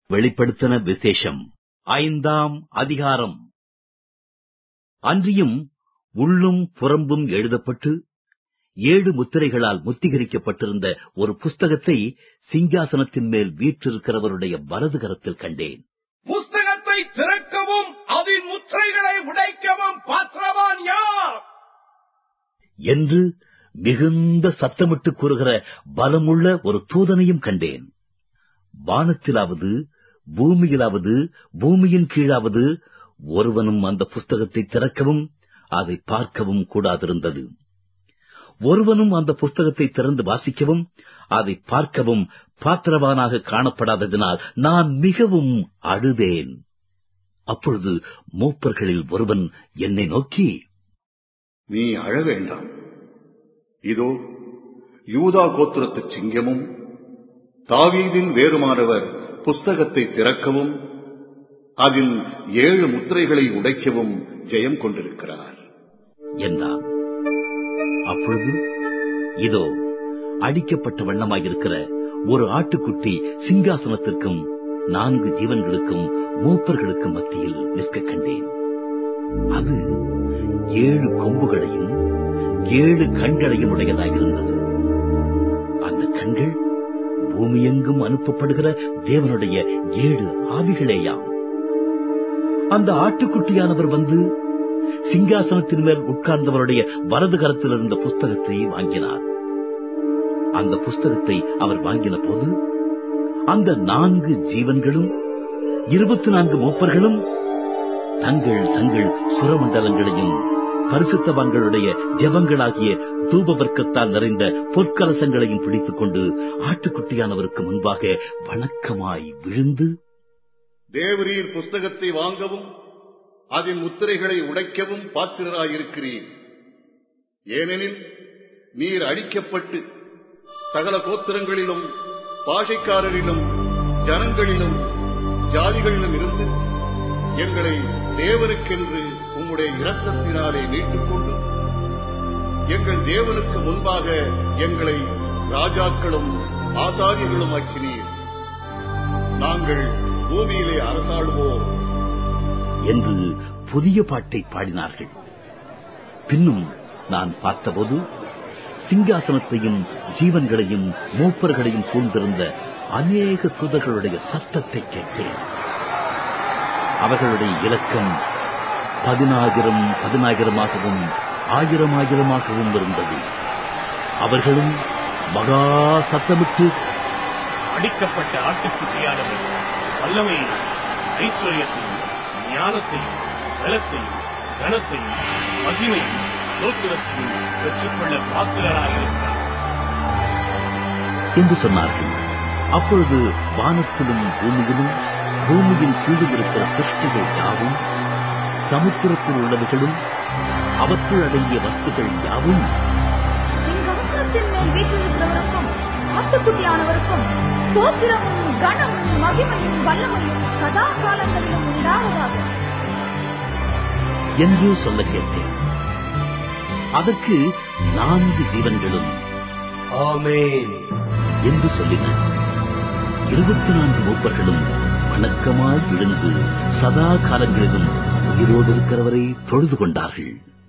வெளிப்படுத்தின விசேஷம் 5ஆம் அதிகாரம். அன்றியும் உள்ளும் புறம்பும் எழுதப்பட்டு 7 முத்திரைகளால் முத்திகரிக்கப்பட்டிருந்த ஒரு புஸ்தகத்தை சிங்காசனத்தின் மேல் வீற்றிருக்கிறவருடைய வலது கரத்தில் கண்டேன். புஸ்தகத்தை திறக்கவும் அதன் முத்திரைகளை உடைக்கவும் பாத்திரவான் யார் என்று மிகுந்த சத்தமிட்டு கூறுகிற பலமுள்ள ஒரு தூதனையும் கண்டேன். வானத்திலாவது பூமியிலாவது பூமியின் கீழாவது ஒருவனும் அந்த புஸ்தகத்தை திறக்கவும் அதை பார்க்கவும் கூடாதிருந்தது. ஒருவனும் அந்த புஸ்தகத்தை திறந்து வாசிக்கவும் அதை பார்க்கவும் பாத்திரவானாக காணப்படாததினால் நான் மிகவும் அழுதேன். அப்பொழுது மூப்பர்களில் ஒருவன் என்னை நோக்கி, நீ அழ வேண்டாம். இதோ யூதா கோத்திரத்து சிங்கமும் தாவீதின் வேறுமானவர் புஸ்தகத்தை திறக்கவும் அதில் 7 முத்திரைகளை உடைக்கவும் ஜெயம் கொண்டிருக்கிறார் என்றான். அப்பொழுது இதோ அடிக்கப்பட்ட வண்ணமாயிருக்கிற ஒரு ஆட்டுக்குட்டி சிங்காசனத்திற்கும் 4 ஜீவன்களுக்கும் மூப்பர்களுக்கும் மத்தியில் நிற்க கண்டேன். அது 7 கொம்புகளையும் 7 கண்களையும் உடையதாயிருந்தது. அந்த கண்கள் பூமியெங்கும் அனுப்பப்படுகிற தேவனுடைய 7 ஆவிகளேயாம். அந்த ஆட்டுக்குட்டியானவர் வந்து சிங்காசனத்தின் மேல் உட்கார்ந்தவருடைய வலது கரத்தில் இருந்த புஸ்தகத்தை வாங்கினார். அந்த புஸ்தகத்தை அவர் வாங்கின போது அந்த 4 ஜீவன்களும் 24 மூப்பர்களும் தங்கள் தங்கள் சுரமண்டலங்களையும் பரிசுத்தவான்களுடைய ஜெபங்களாகிய தூபவர்க்கத்தால் நிறைந்த பொற்கலசங்களையும் பிடித்துக் கொண்டு ஆட்டுக்குட்டியானவருக்கு முன்பாக வணக்கமாய் விழுந்து, தேவரீர் புஸ்தகத்தை வாங்கவும் அதன் முத்திரைகளை உடைக்கவும் பாத்திரராயிருக்கிறீர். ஏனெனில் நீர் அழிக்கப்பட்டு சகல கோத்திரங்களிலும் பாஷைக்காரரிலும் ஜனங்களிலும் ஜாதிகளிலும் இருந்து எங்களை தேவனுக்கென்று உம்முடைய இரத்தத்தினாலே மீட்டுக் கொண்டு எங்கள் தேவனுக்கு முன்பாக எங்களை ராஜாக்களும் ஆசாரியர்களும் ஆக்கினீர். நாங்கள் பூமியிலே அரசாளுவோம் என்று புதிய பாட்டை பாடினார்கள். பின்னும் நான் பார்த்தபோது சிங்காசனத்தையும் ஜீவன்களையும் மூப்பர்களையும் சூழ்ந்திருந்த அநேக தூதர்களுடைய சத்தத்தை கேட்டேன். அவர்களுடைய இலக்கம் 10,000 10,000 இருந்தது. அவர்களும் மகா சத்தமிட்டு, அடிக்கப்பட்ட ஆட்டுக்குட்டியானவர் வல்லமையும் ஐஸ்வர்யத்தையும் ஞானத்தையும் பலத்தையும் கனத்தையும் மகிமையும் தோத்திரத்தையும் பெற்றுக்கொள்ள பாத்திரராயிருக்கிறார் என்று சொன்னார்கள். அப்பொழுது வானத்திலும் பூமியிலும் பூமியின் கீழும் இருக்கிற சிருஷ்டிகள் யாவும், சமுத்திரத்தில் உள்ளவைகளும் அவற்றுள் அடங்கிய வஸ்துகள் யாவும் சிங்காசனத்தின் மேல் வீற்றிருக்கிறவருக்கும் ஆட்டுக்குட்டியானவருக்கும் ஸ்தோத்திரமும் கனமும் மகிமையும் வல்லமையும் சதா காலங்களிலும் உண்டாவதாக என்று சொல்ல கேட்டேன். அதற்கு 4 ஜீவன்களும் ஆமென் என்று சொல்லின. 24 மூப்பர்களும் வணக்கமாய் விழுந்து சதா காலங்களிலும் உயிரோடு இருக்கிறவரை தொழுது கொண்டார்கள்.